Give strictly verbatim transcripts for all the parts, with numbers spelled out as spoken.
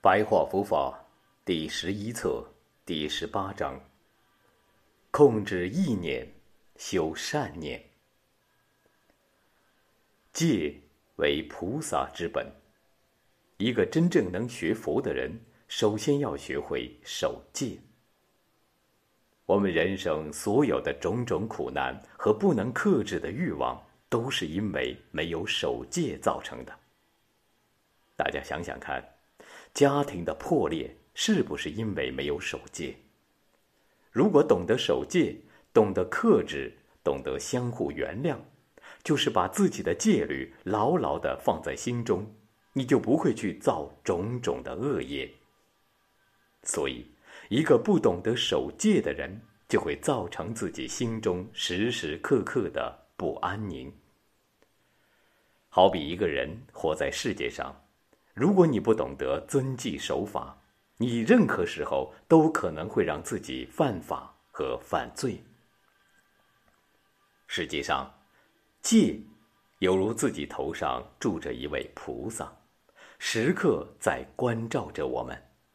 白话佛法第十一册第十八章：控制意念，修善念。戒为菩萨之本。一个真正能学佛的人，首先要学会守戒。我们人生所有的种种苦难和不能克制的欲望，都是因为没有守戒造成的。大家想想看，家庭的破裂是不是因为没有守戒？如果懂得守戒，懂得克制，懂得相互原谅，就是把自己的戒律牢牢地放在心中，你就不会去造种种的恶业。所以，一个不懂得守戒的人，就会造成自己心中时时刻刻的不安宁。好比一个人活在世界上，如果你不懂得遵纪守法，你任何时候都可能会让自己犯法和犯罪。实际上，戒犹如自己头上住着一位菩萨，时刻在关照着我们。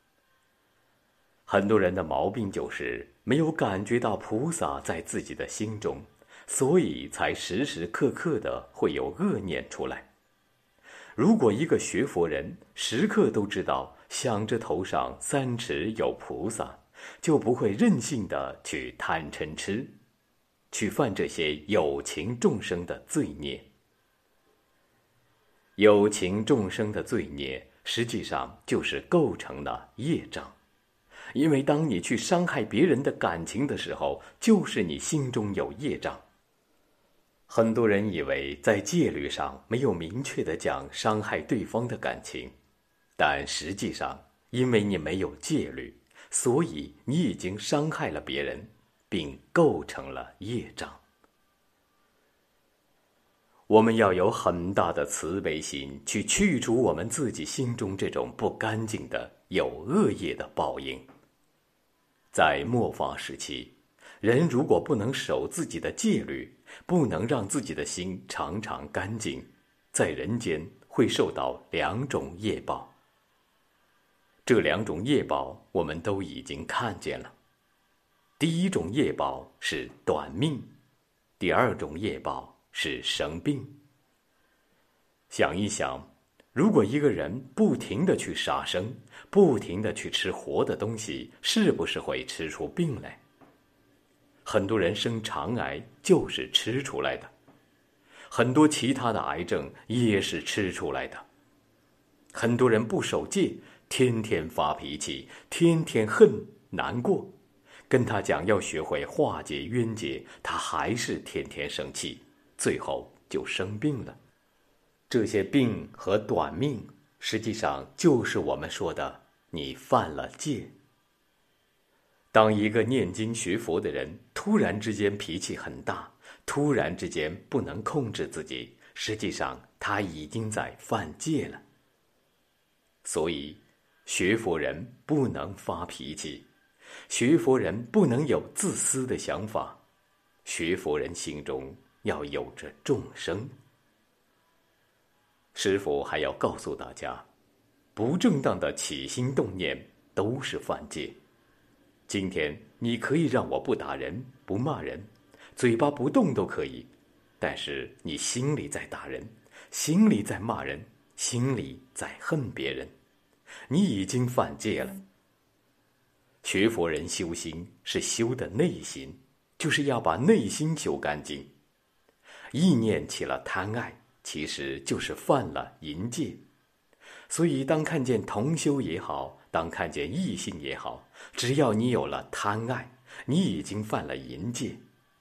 很多人的毛病就是没有感觉到菩萨在自己的心中，所以才时时刻刻的会有恶念出来。如果一个学佛人时刻都知道想着头上三尺有菩萨，就不会任性的去贪嗔痴，去犯这些有情众生的罪孽。有情众生的罪孽实际上就是构成了业障，因为当你去伤害别人的感情的时候，就是你心中有业障。很多人以为在戒律上没有明确的讲伤害对方的感情，但实际上，因为你没有戒律，所以你已经伤害了别人，并构成了业障。我们要有很大的慈悲心，去去除我们自己心中这种不干净的有恶业的报应。在末法时期，人如果不能守自己的戒律，不能让自己的心常常干净，在人间会受到两种业报。这两种业报我们都已经看见了。第一种业报是短命，第二种业报是生病。想一想，如果一个人不停地去杀生，不停地去吃活的东西，是不是会吃出病来？很多人生肠癌就是吃出来的，很多其他的癌症也是吃出来的。很多人不守戒，天天发脾气，天天恨难过，跟他讲要学会化解冤结，他还是天天生气，最后就生病了。这些病和短命，实际上就是我们说的你犯了戒。当一个念经学佛的人突然之间脾气很大，突然之间不能控制自己，实际上他已经在犯戒了。所以学佛人不能发脾气，学佛人不能有自私的想法，学佛人心中要有着众生。师父还要告诉大家，不正当的起心动念都是犯戒。今天你可以让我不打人，不骂人，嘴巴不动都可以，但是你心里在打人，心里在骂人，心里在恨别人，你已经犯戒了。学佛人修心是修的内心，就是要把内心修干净。意念起了贪爱，其实就是犯了淫戒。所以当看见同修也好，当看见异性也好，只要你有了贪爱，你已经犯了淫戒。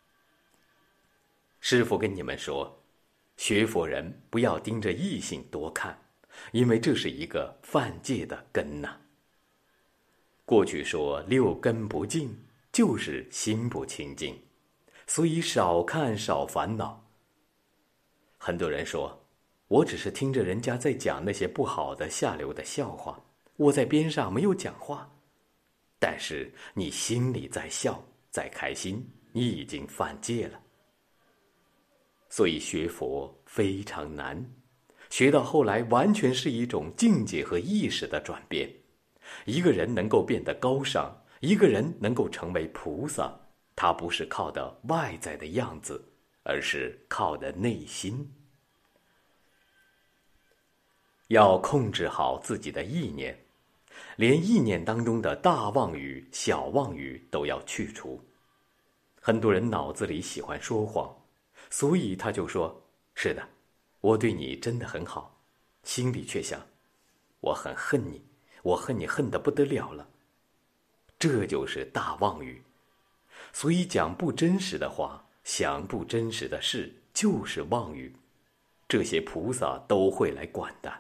师父跟你们说，学佛人不要盯着异性多看，因为这是一个犯戒的根呐。过去说六根不净，就是心不清净，所以少看少烦恼。很多人说，我只是听着人家在讲那些不好的下流的笑话，我在边上没有讲话，但是你心里在笑，在开心，你已经犯戒了。所以学佛非常难，学到后来完全是一种境界和意识的转变， 一个人能够变得高尚，一个人能够成为菩萨，他不是靠的外在的样子，而是靠的内心。要控制好自己的意念，连意念当中的大妄语、小妄语都要去除。很多人脑子里喜欢说谎，所以他就说，是的，我对你真的很好，心里却想，我很恨你，我恨你恨得不得了了。这就是大妄语。所以讲不真实的话，想不真实的事，就是妄语。这些菩萨都会来管的。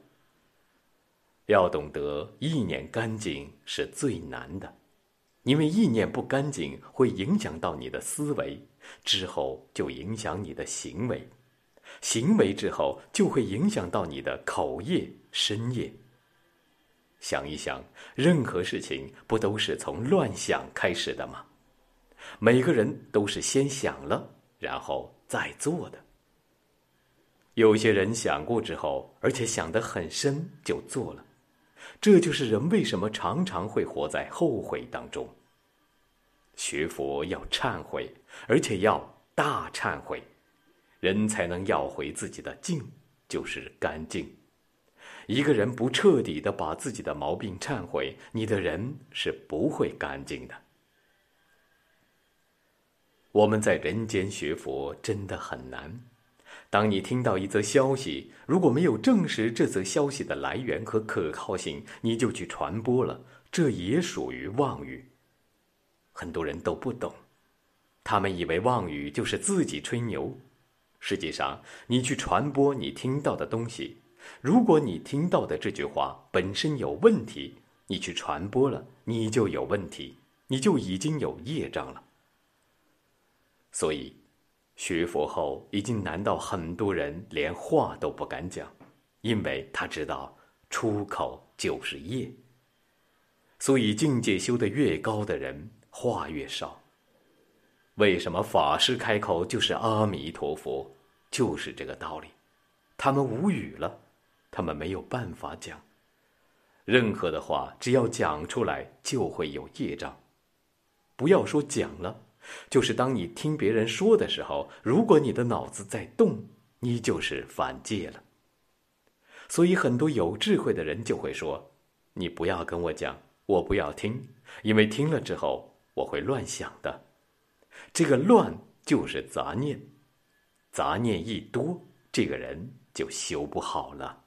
要懂得意念干净是最难的，因为意念不干净会影响到你的思维，之后就影响你的行为，行为之后就会影响到你的口业、身业。想一想，任何事情不都是从乱想开始的吗？每个人都是先想了，然后再做的。有些人想过之后，而且想得很深，就做了。这就是人为什么常常会活在后悔当中。学佛要忏悔，而且要大忏悔，人才能要回自己的净，就是干净。一个人不彻底的把自己的毛病忏悔，你的人是不会干净的。我们在人间学佛真的很难。当你听到一则消息，如果没有证实这则消息的来源和可靠性，你就去传播了，这也属于妄语。很多人都不懂，他们以为妄语就是自己吹牛。实际上，你去传播你听到的东西，如果你听到的这句话本身有问题，你去传播了，你就有问题，你就已经有业障了。所以学佛后已经难到很多人连话都不敢讲，因为他知道出口就是业。所以境界修得越高的人，话越少。为什么法师开口就是阿弥陀佛？就是这个道理。他们无语了，他们没有办法讲。任何的话只要讲出来就会有业障。不要说讲了，就是当你听别人说的时候，如果你的脑子在动，你就是犯戒了。所以很多有智慧的人就会说，你不要跟我讲，我不要听，因为听了之后我会乱想的。这个乱就是杂念，杂念一多，这个人就修不好了。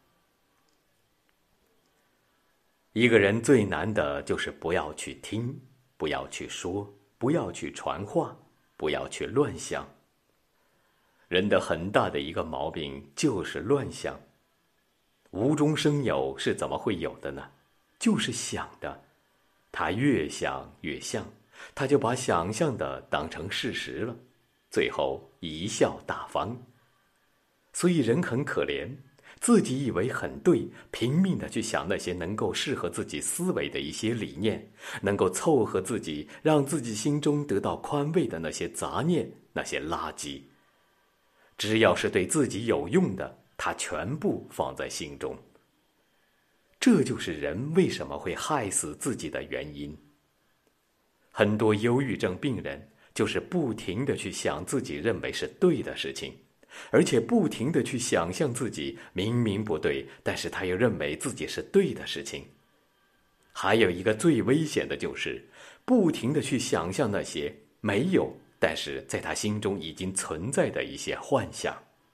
一个人最难的就是不要去听，不要去说，不要去传话，不要去乱想。人的很大的一个毛病就是乱想。无中生有是怎么会有的呢？就是想的。他越想越像，他就把想象的当成事实了，最后贻笑大方。所以人很可怜，自己以为很对，拼命的去想那些能够适合自己思维的一些理念，能够凑合自己，让自己心中得到宽慰的那些杂念，那些垃圾。只要是对自己有用的，他全部放在心中。这就是人为什么会害死自己的原因。很多忧郁症病人就是不停地去想自己认为是对的事情，而且不停地去想象自己明明不对，但是他又认为自己是对的事情。还有一个最危险的就是不停地去想象那些没有，但是在他心中已经存在的一些幻想。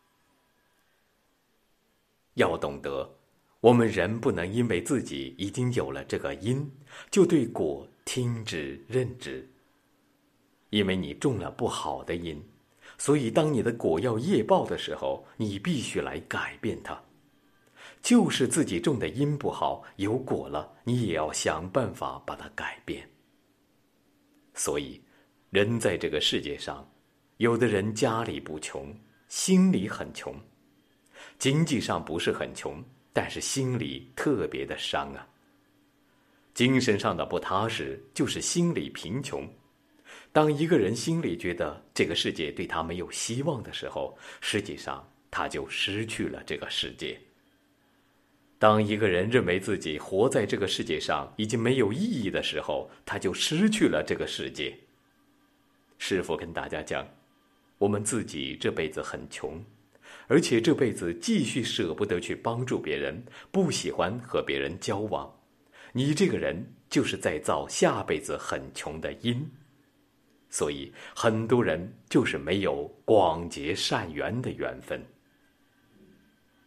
要懂得，我们人不能因为自己已经有了这个因，就对果听之任之。因为你种了不好的因，所以当你的果要业报的时候，你必须来改变它。就是自己种的因不好，有果了，你也要想办法把它改变。所以人在这个世界上，有的人家里不穷，心里很穷，经济上不是很穷，但是心里特别的伤啊。精神上的不踏实，就是心里贫穷。当一个人心里觉得这个世界对他没有希望的时候，实际上他就失去了这个世界。 当一个人认为自己活在这个世界上已经没有意义的时候，他就失去了这个世界。师父跟大家讲，我们自己这辈子很穷，而且这辈子继续舍不得去帮助别人，不喜欢和别人交往，你这个人就是在造下辈子很穷的因。所以很多人就是没有广结善缘的缘分。